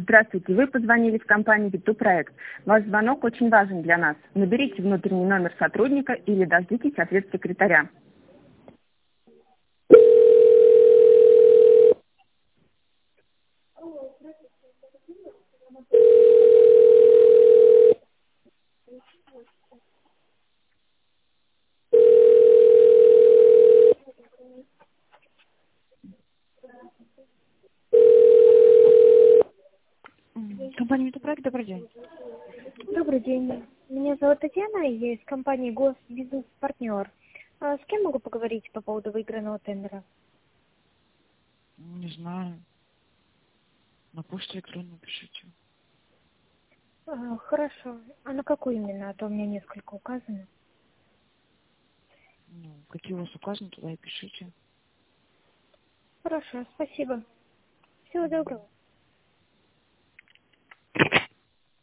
Здравствуйте, вы позвонили в компанию «Виту-проект». Ваш звонок очень важен для нас. Наберите внутренний номер сотрудника или дождитесь ответ секретаря. Компания «Метапроект», добрый день. Добрый день. Меня зовут Татьяна, я из компании «Госбизнес-партнер». А с кем могу поговорить по поводу выигранного тендера? Не знаю. На почту электронную пишите. Хорошо. А на какую именно? А то у меня несколько указано. Какие у вас указаны, туда и пишите. Хорошо, спасибо. Всего доброго.